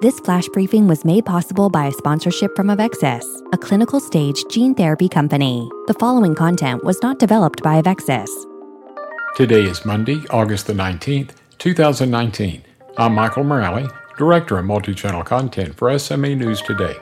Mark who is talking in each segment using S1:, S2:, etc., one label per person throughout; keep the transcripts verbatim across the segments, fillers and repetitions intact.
S1: This flash briefing was made possible by a sponsorship from Avexis, a clinical stage gene therapy company. The following content was not developed by Avexis.
S2: Today is Monday, August the nineteenth, two thousand nineteen. I'm Michael Morale, Director of Multi-Channel Content for S M A News Today.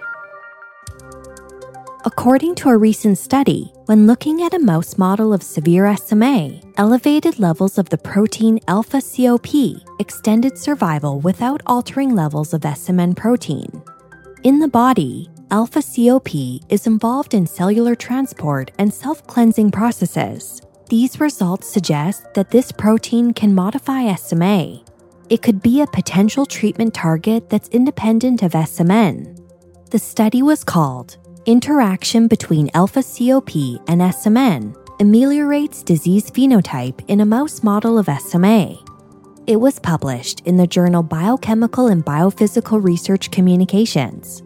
S1: According to a recent study, when looking at a mouse model of severe S M A, elevated levels of the protein alpha-C O P extended survival without altering levels of S M N protein. In the body, alpha-C O P is involved in cellular transport and self-cleansing processes. These results suggest that this protein can modify S M A. It could be a potential treatment target that's independent of S M N. The study was called Interaction between alpha-C O P and S M N ameliorates disease phenotype in a mouse model of S M A. It was published in the journal Biochemical and Biophysical Research Communications.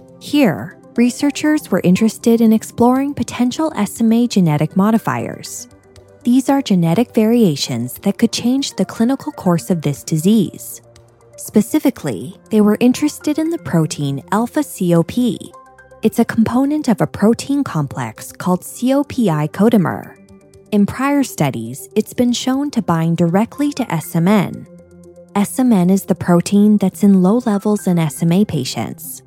S1: Here, researchers were interested in exploring potential S M A genetic modifiers. These are genetic variations that could change the clinical course of this disease. Specifically, they were interested in the protein alpha-C O P. It's a component of a protein complex called C O P I codomer. In prior studies, it's been shown to bind directly to S M N. S M N is the protein that's in low levels in S M A patients.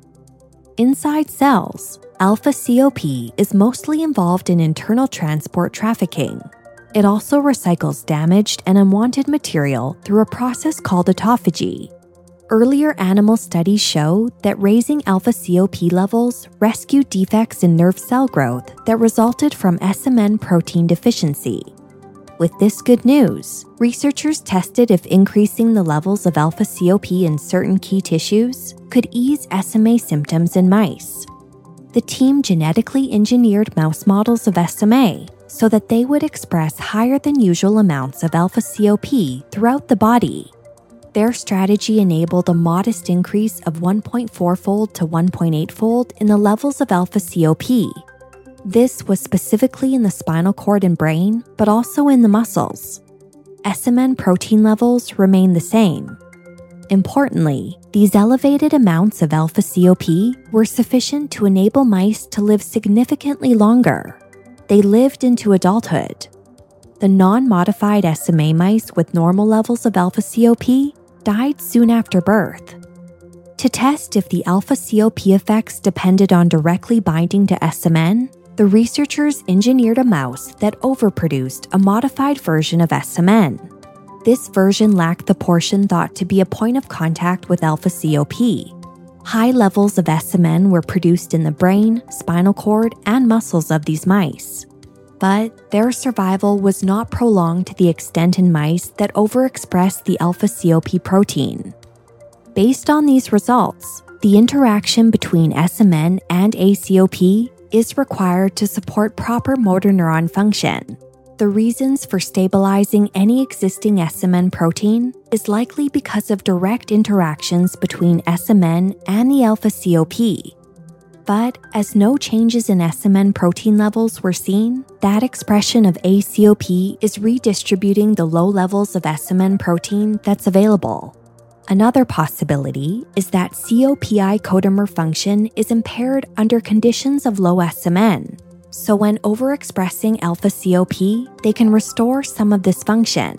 S1: Inside cells, alpha-C O P is mostly involved in internal transport trafficking. It also recycles damaged and unwanted material through a process called autophagy. Earlier animal studies showed that raising alpha-C O P levels rescued defects in nerve cell growth that resulted from S M N protein deficiency. With this good news, researchers tested if increasing the levels of alpha-C O P in certain key tissues could ease S M A symptoms in mice. The team genetically engineered mouse models of S M A so that they would express higher than usual amounts of alpha-C O P throughout the body. Their strategy enabled a modest increase of one point four fold to one point eight fold in the levels of alpha-C O P. This was specifically in the spinal cord and brain, but also in the muscles. S M N protein levels remain the same. Importantly, these elevated amounts of alpha-C O P were sufficient to enable mice to live significantly longer. They lived into adulthood. The non-modified S M A mice with normal levels of alpha-C O P died soon after birth. To test if the alpha-C O P effects depended on directly binding to S M N, the researchers engineered a mouse that overproduced a modified version of S M N. This version lacked the portion thought to be a point of contact with alpha-C O P. High levels of S M N were produced in the brain, spinal cord, and muscles of these mice. But their survival was not prolonged to the extent in mice that overexpressed the alpha-C O P protein. Based on these results, the interaction between S M N and A C O P is required to support proper motor neuron function. The reasons for stabilizing any existing S M N protein is likely because of direct interactions between S M N and the alpha-C O P. But as no changes in S M N protein levels were seen, that expression of A C O P is redistributing the low levels of S M N protein that's available. Another possibility is that C O P I codomer function is impaired under conditions of low S M N. So when overexpressing alpha-C O P, they can restore some of this function.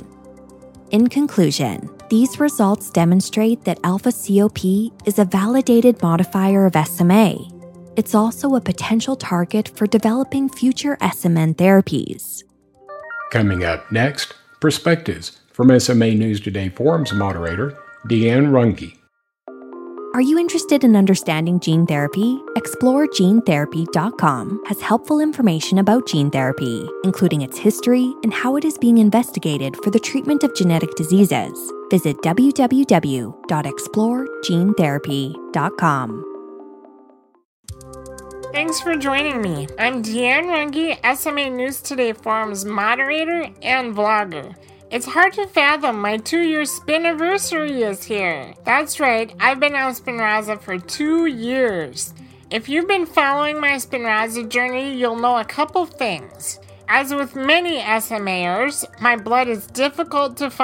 S1: In conclusion, these results demonstrate that alpha-C O P is a validated modifier of S M A. It's also a potential target for developing future S M N therapies.
S2: Coming up next, perspectives from S M A News Today Forums moderator, Deanne Runge.
S1: Are you interested in understanding gene therapy? Explore Gene Therapy dot com has helpful information about gene therapy, including its history and how it is being investigated for the treatment of genetic diseases. Visit w w w dot explore gene therapy dot com.
S3: Thanks for joining me. I'm Deanne Runge, S M A News Today Forums moderator and vlogger. It's hard to fathom my two-year spin-anniversary is here. That's right, I've been on Spinraza for two years. If you've been following my Spinraza journey, you'll know a couple things. As with many S M Ers, my blood is difficult to find.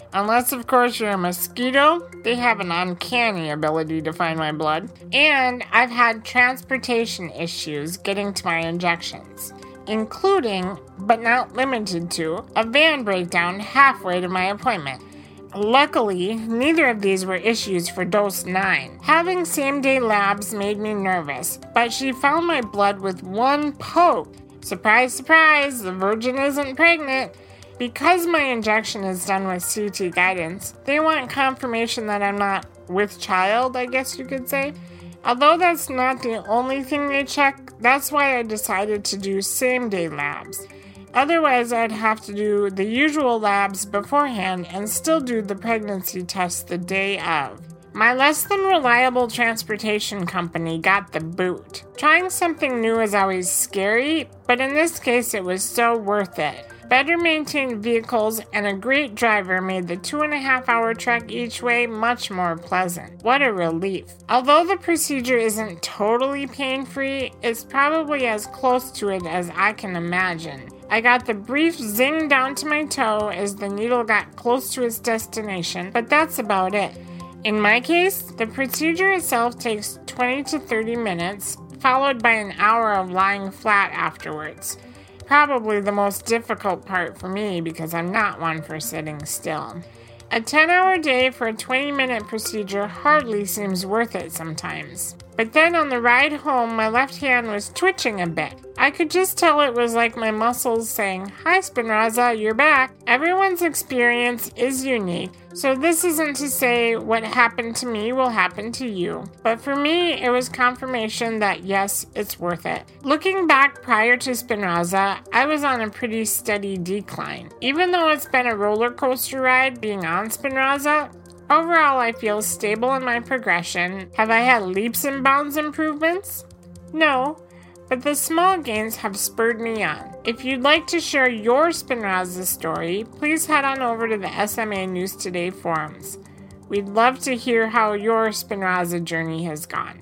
S3: Unless, of course, you're a mosquito, they have an uncanny ability to find my blood. And I've had transportation issues getting to my injections, including, but not limited to, a van breakdown halfway to my appointment. Luckily, neither of these were issues for dose nine. Having same-day labs made me nervous, but she found my blood with one poke. Surprise, surprise, the virgin isn't pregnant. Because my injection is done with C T guidance, they want confirmation that I'm not with child, I guess you could say. Although that's not the only thing they check, that's why I decided to do same-day labs. Otherwise, I'd have to do the usual labs beforehand and still do the pregnancy test the day of. My less than reliable transportation company got the boot. Trying something new is always scary, but in this case it was so worth it. Better maintained vehicles and a great driver made the two and a half hour trek each way much more pleasant. What a relief. Although the procedure isn't totally pain-free, it's probably as close to it as I can imagine. I got the brief zing down to my toe as the needle got close to its destination, but that's about it. In my case, the procedure itself takes twenty to thirty minutes, followed by an hour of lying flat afterwards. Probably the most difficult part for me because I'm not one for sitting still. A ten-hour day for a twenty-minute procedure hardly seems worth it sometimes. But then on the ride home, my left hand was twitching a bit. I could just tell it was like my muscles saying, "Hi, Spinraza, you're back." Everyone's experience is unique, so this isn't to say what happened to me will happen to you. But for me, it was confirmation that yes, it's worth it. Looking back prior to Spinraza, I was on a pretty steady decline. Even though it's been a roller coaster ride being on Spinraza, overall I feel stable in my progression. Have I had leaps and bounds improvements? No. But the small gains have spurred me on. If you'd like to share your Spinraza story, please head on over to the S M A News Today forums. We'd love to hear how your Spinraza journey has gone.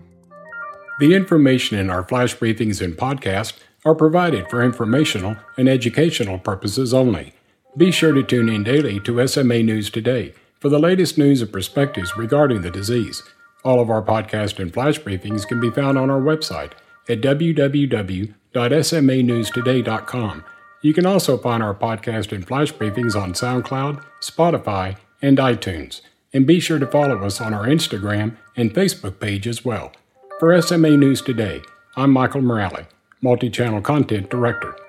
S2: The information in our flash briefings and podcast are provided for informational and educational purposes only. Be sure to tune in daily to S M A News Today for the latest news and perspectives regarding the disease. All of our podcast and flash briefings can be found on our website at w w w dot s m a news today dot com. You can also find our podcast and flash briefings on SoundCloud, Spotify, and iTunes. And be sure to follow us on our Instagram and Facebook page as well. For S M A News Today, I'm Michael Morale, Multi-Channel Content Director.